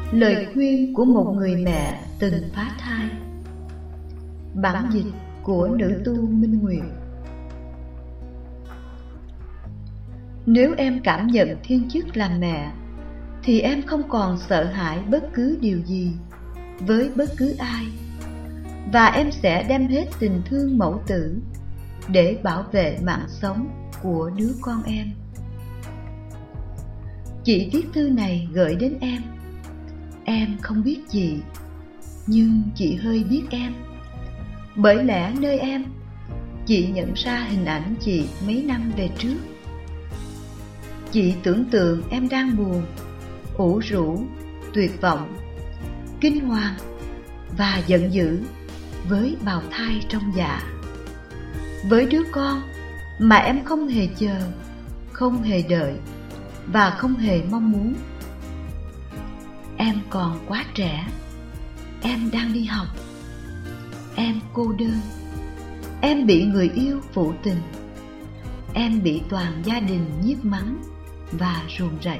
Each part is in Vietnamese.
Lời khuyên của một người mẹ từng phá thai. Bản dịch của nữ tu Minh Nguyệt. Nếu em cảm nhận thiên chức làm mẹ, thì em không còn sợ hãi bất cứ điều gì với bất cứ ai, và em sẽ đem hết tình thương mẫu tử để bảo vệ mạng sống của đứa con em. Chị viết thư này gửi đến em. Em không biết chị, nhưng chị hơi biết em. Bởi lẽ nơi em, chị nhận ra hình ảnh chị mấy năm về trước. Chị tưởng tượng em đang buồn, ủ rũ, tuyệt vọng, kinh hoàng và giận dữ với bào thai trong dạ, với đứa con mà em không hề chờ, không hề đợi và không hề mong muốn. Em còn quá trẻ, em đang đi học, em cô đơn, em bị người yêu phụ tình, em bị toàn gia đình nhiếc mắng và ruồng rẫy.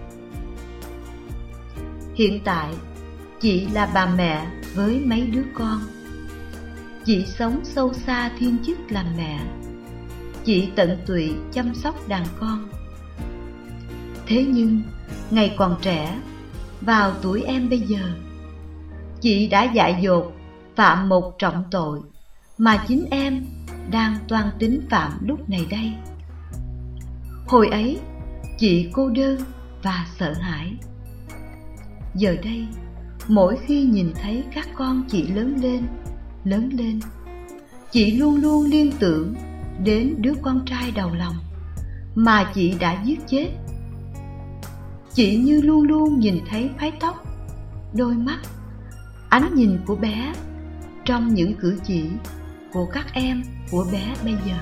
Hiện tại, chị là bà mẹ với mấy đứa con. Chị sống sâu xa thiên chức làm mẹ. Chị tận tụy chăm sóc đàn con. Thế nhưng, ngày còn trẻ, vào tuổi em bây giờ, chị đã dại dột phạm một trọng tội mà chính em đang toan tính phạm lúc này đây. Hồi ấy, chị cô đơn và sợ hãi. Giờ đây, mỗi khi nhìn thấy các con chị lớn lên, chị luôn luôn liên tưởng đến đứa con trai đầu lòng mà chị đã giết chết. Chị như luôn luôn nhìn thấy mái tóc, đôi mắt, ánh nhìn của bé trong những cử chỉ của các em của bé bây giờ.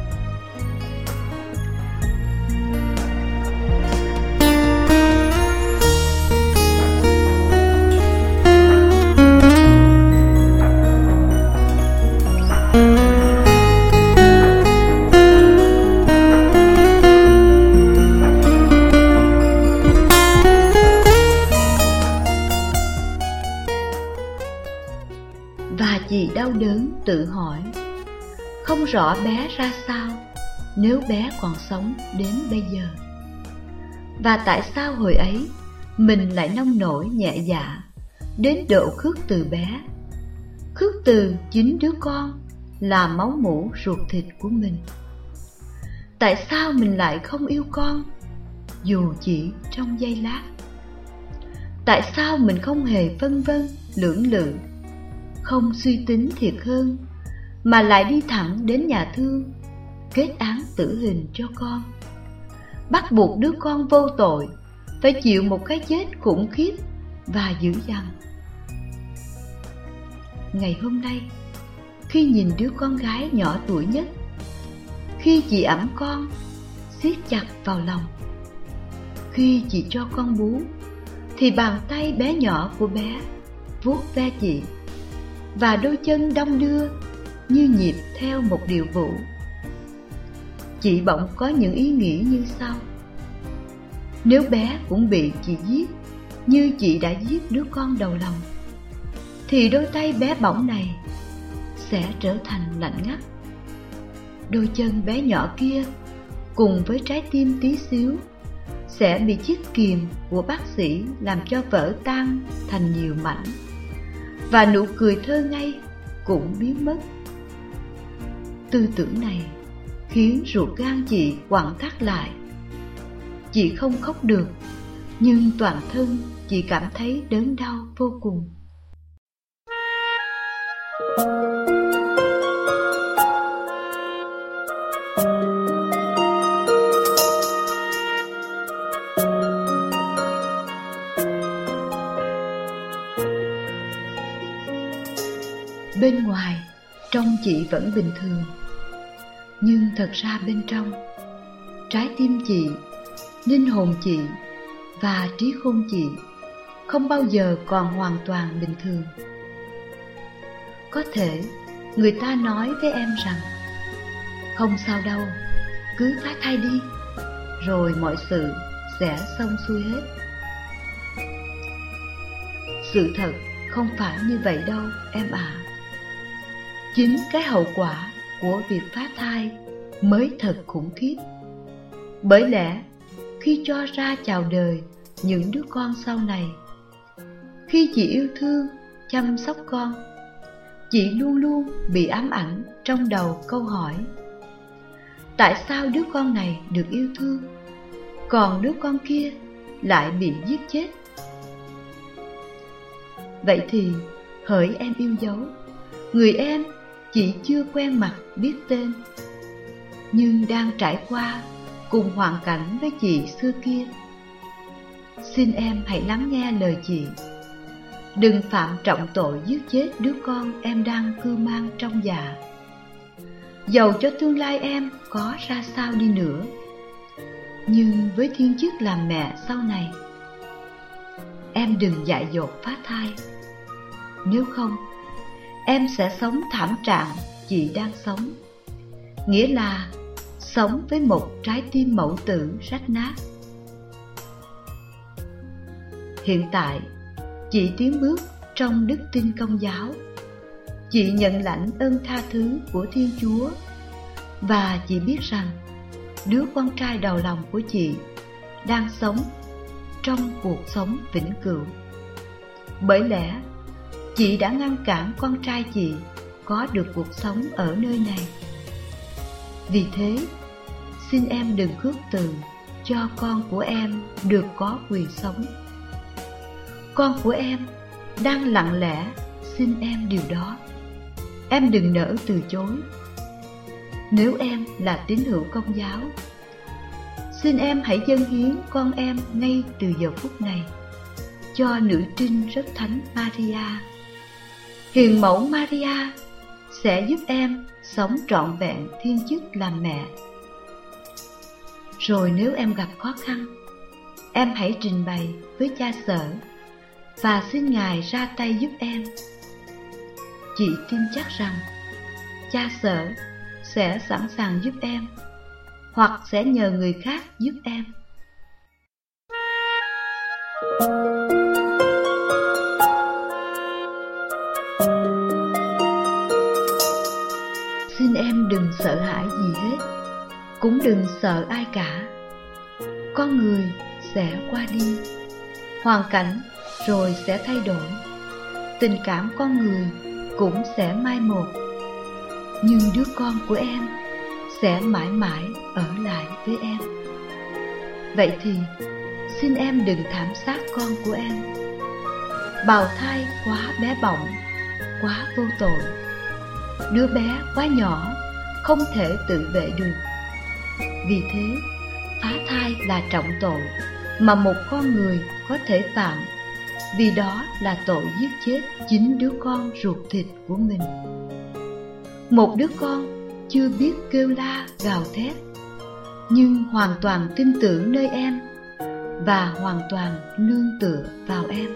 Và chị đau đớn tự hỏi, không rõ bé ra sao nếu bé còn sống đến bây giờ. Và tại sao hồi ấy mình lại nông nổi nhẹ dạ đến độ khước từ bé, khước từ chính đứa con là máu mủ ruột thịt của mình. Tại sao mình lại không yêu con dù chỉ trong giây lát? Tại sao mình không hề phân vân lưỡng lự, không suy tính thiệt hơn, mà lại đi thẳng đến nhà thương kết án tử hình cho con, bắt buộc đứa con vô tội phải chịu một cái chết khủng khiếp và dữ dằn? Ngày hôm nay, khi nhìn đứa con gái nhỏ tuổi nhất, khi chị ẵm con siết chặt vào lòng, khi chị cho con bú, thì bàn tay bé nhỏ của bé vuốt ve chị, và đôi chân đong đưa như nhịp theo một điệu vũ. Chị bỗng có những ý nghĩ như sau: nếu bé cũng bị chị giết như chị đã giết đứa con đầu lòng, thì đôi tay bé bỏng này sẽ trở thành lạnh ngắt. Đôi chân bé nhỏ kia cùng với trái tim tí xíu sẽ bị chiếc kìm của bác sĩ làm cho vỡ tan thành nhiều mảnh, và nụ cười thơ ngây cũng biến mất. Tư tưởng này khiến ruột gan chị quặn thắt lại. Chị không khóc được, nhưng toàn thân chị cảm thấy đớn đau vô cùng. Bên ngoài, trông chị vẫn bình thường, nhưng thật ra bên trong, trái tim chị, linh hồn chị và trí khôn chị không bao giờ còn hoàn toàn bình thường. Có thể người ta nói với em rằng không sao đâu, cứ phá thai đi, rồi mọi sự sẽ xong xuôi hết. sự thật không phải như vậy đâu em ạ. Chính cái hậu quả của việc phá thai mới thật khủng khiếp. Bởi lẽ khi cho ra chào đời những đứa con sau này, khi chị yêu thương, chăm sóc con, chị luôn luôn bị ám ảnh trong đầu câu hỏi: tại sao đứa con này được yêu thương, còn đứa con kia lại bị giết chết? Vậy thì hỡi em yêu dấu, người em chị chưa quen mặt biết tên, nhưng đang trải qua cùng hoàn cảnh với chị xưa kia, xin em hãy lắng nghe lời chị. Đừng phạm trọng tội giết chết đứa con em đang cưu mang trong dạ. Dầu cho tương lai em có ra sao đi nữa, nhưng với thiên chức làm mẹ sau này, em đừng dại dột phá thai. Nếu không, em sẽ sống thảm trạng chị đang sống, nghĩa là sống với một trái tim mẫu tử rách nát. Hiện tại, chị tiến bước trong đức tin Công giáo. Chị nhận lãnh ơn tha thứ của Thiên Chúa, và chị biết rằng đứa con trai đầu lòng của chị đang sống trong cuộc sống vĩnh cửu. Bởi lẽ chị đã ngăn cản con trai chị có được cuộc sống ở nơi này. Vì thế, xin em đừng khước từ cho con của em được có quyền sống. Con của em đang lặng lẽ xin em điều đó. Em đừng nỡ từ chối. Nếu em là tín hữu Công giáo, xin em hãy dâng hiến con em ngay từ giờ phút này cho nữ trinh rất thánh Maria. Hiền mẫu Maria sẽ giúp em sống trọn vẹn thiên chức làm mẹ. Rồi nếu em gặp khó khăn, em hãy trình bày với cha xở và xin Ngài ra tay giúp em. Chị tin chắc rằng cha xở sẽ sẵn sàng giúp em, hoặc sẽ nhờ người khác giúp em. Xin em đừng sợ hãi gì hết, cũng đừng sợ ai cả. Con người sẽ qua đi, hoàn cảnh rồi sẽ thay đổi, tình cảm con người cũng sẽ mai một, nhưng đứa con của em sẽ mãi mãi ở lại với em. Vậy thì xin em đừng thảm sát con của em. Bào thai quá bé bỏng, quá vô tội, đứa bé quá nhỏ, không thể tự vệ được. Vì thế, phá thai là trọng tội mà một con người có thể phạm, vì đó là tội giết chết chính đứa con ruột thịt của mình. Một đứa con chưa biết kêu la gào thét, nhưng hoàn toàn tin tưởng nơi em và hoàn toàn nương tựa vào em.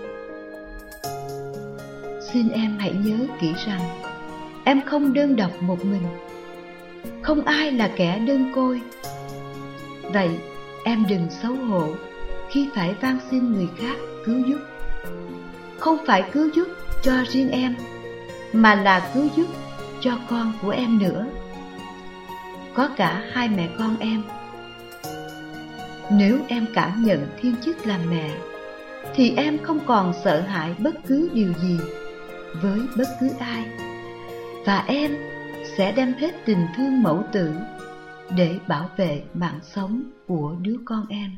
Xin em hãy nhớ kỹ rằng em không đơn độc một mình, không ai là kẻ đơn côi. Vậy em đừng xấu hổ khi phải van xin người khác cứu giúp. Không phải cứu giúp cho riêng em, mà là cứu giúp cho con của em nữa. Có cả hai mẹ con em. Nếu em cảm nhận thiên chức làm mẹ, thì em không còn sợ hãi bất cứ điều gì với bất cứ ai, và em sẽ đem hết tình thương mẫu tử để bảo vệ mạng sống của đứa con em.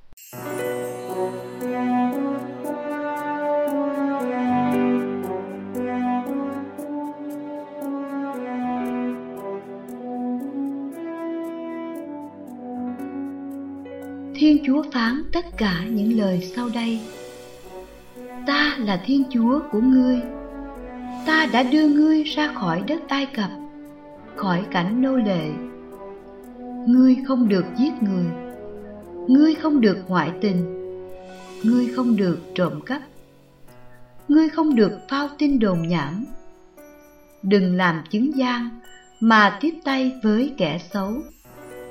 Thiên Chúa phán tất cả những lời sau đây: Ta là Thiên Chúa của ngươi. Ta đã đưa ngươi ra khỏi đất Ai Cập, khỏi cảnh nô lệ. Ngươi không được giết người, ngươi không được ngoại tình, ngươi không được trộm cắp, ngươi không được phao tin đồn nhảm. Đừng làm chứng gian mà tiếp tay với kẻ xấu.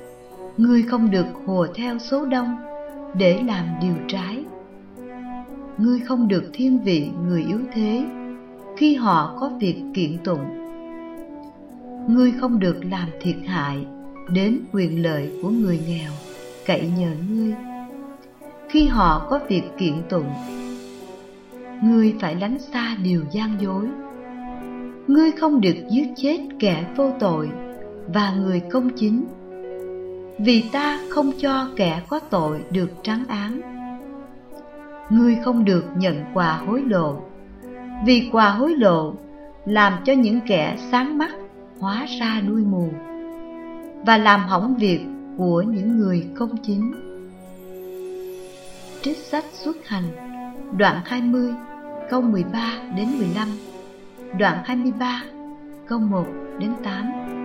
Ngươi không được hùa theo số đông để làm điều trái. ngươi không được thiên vị người yếu thế khi họ có việc kiện tụng. Ngươi không được làm thiệt hại đến quyền lợi của người nghèo cậy nhờ ngươi khi họ có việc kiện tụng. Ngươi phải lánh xa điều gian dối. Ngươi không được giết chết kẻ vô tội và người công chính, vì ta không cho kẻ có tội được trắng án. Ngươi không được nhận quà hối lộ, vì quà hối lộ làm cho những kẻ sáng mắt hóa ra đuôi mù, và làm hỏng việc của những người công chính. Trích sách Xuất Hành, đoạn 20, câu 13 đến 15, đoạn 23, câu 1 đến 8.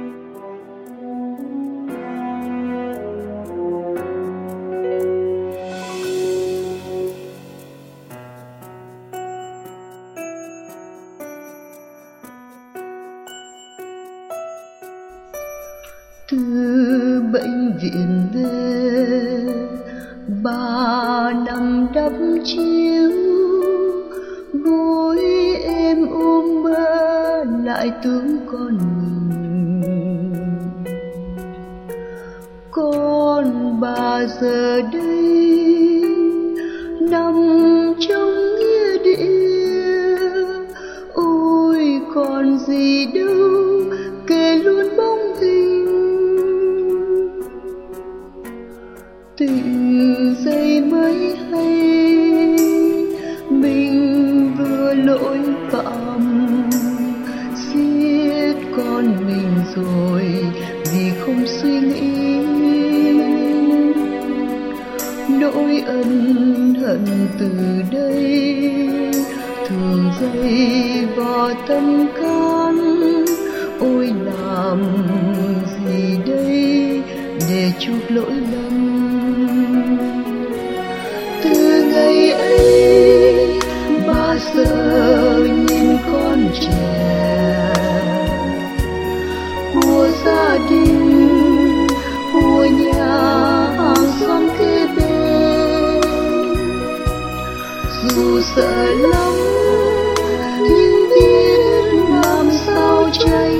Từ bệnh viện về, 3 năm đắp chiếu, gối em ôm mơ lại tướng con mình. Con bà giờ đây nằm trong nghĩa địa, ôi còn gì đâu kể luôn bóng hình. Tình giây mới hay mình vừa lỗi phạm, giết con mình rồi vì không suy nghĩ. Nỗi ân hận từ đây thường dây vào tâm can. Ôi làm gì đây để chuộc lỗi lầm. Từ ngày ấy bà giờ nhìn con trẻ của gia đình, của nhà hàng xóm kế bên. Dù sợ lắm nhưng biết làm sao tránh,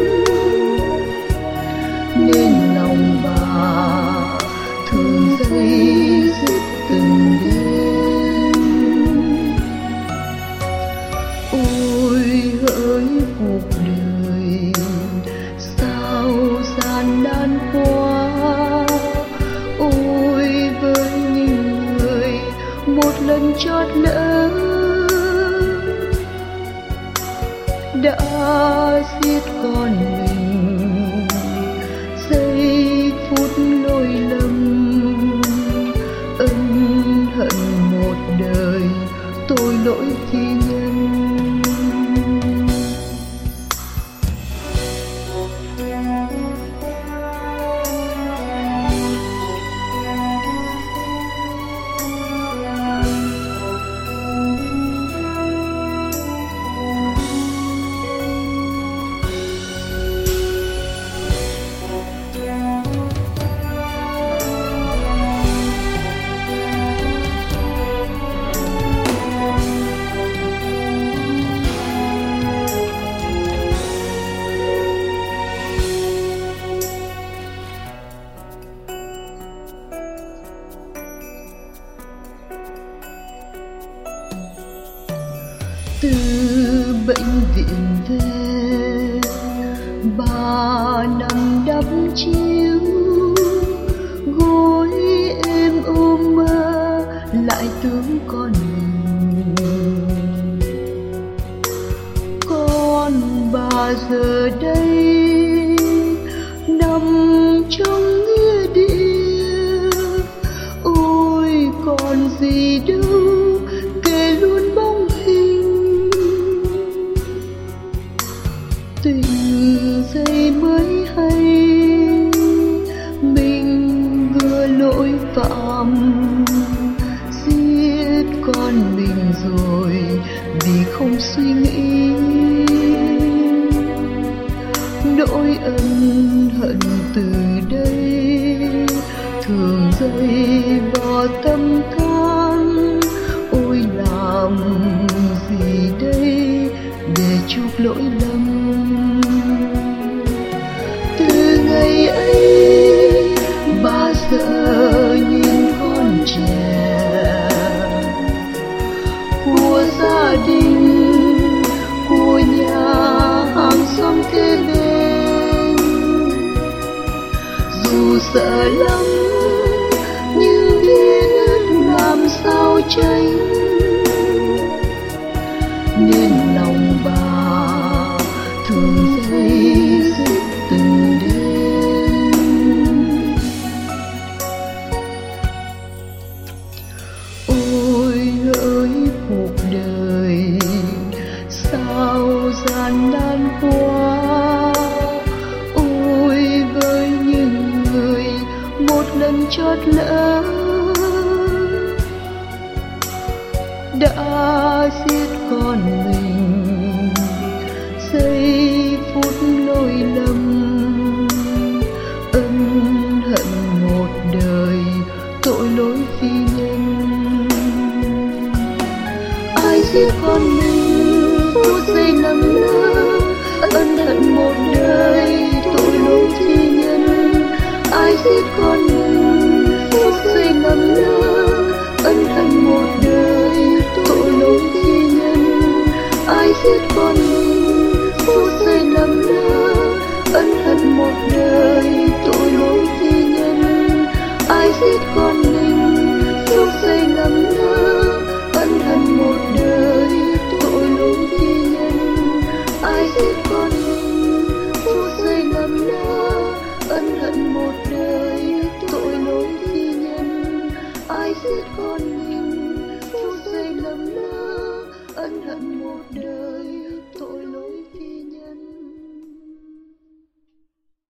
nên lòng bà thường dây dứt từng đêm. Ôi hỡi cuộc đời sao gian nan quá, ôi với những người một lần chót lỡ đã giết con mình. Giây phút lỗi lầm ân hận một đời, tội lỗi thi nhân. Từ bệnh viện về, 3 năm đắp chiếu, gối em ôm mơ lại tướng con mình. Con bà giờ đây nằm trong nghĩa địa, ôi còn gì đâu kể luôn bóng hình. Tình giây mới hay mình vừa lỗi phạm, giết con mình rồi vì không suy nghĩ. Nỗi ân hận từ đây thường dây vào tâm can. Ôi là lỗi lầm. Từ ngày ấy ba giờ nhìn con trẻ của gia đình, của nhà hàng xóm kế bên, dù sợ lắm nhưng biết làm sao tránh, nên lòng bà thường dây dứt từng đêm. Ôi hỡi cuộc đời sao gian nan quá, ôi với những người một lần chót lỡ đã giết con mình, giây phút lỗi lầm ân hận một đời tội lỗi phi nhân. Ai giết con mình phút giây lầm lỡ ân hận một đời tội lỗi phi nhân. Ai giết con mình phút giây lầm lỡ ân hận một đời tội lỗi phi nhân. Ai giết con mình phút giây lầm lỡ ân hận một đời tội lỗi phi nhân. Ai giết con mình phút giây lầm lỡ ân hận một đời tội lỗi phi nhân. Ai giết con mình phút giây lầm lỡ ân hận một đời tội lỗi phi nhân. Ai giết con mình phút giây lầm lỡ ân hận một đời tội lỗi phi nhân.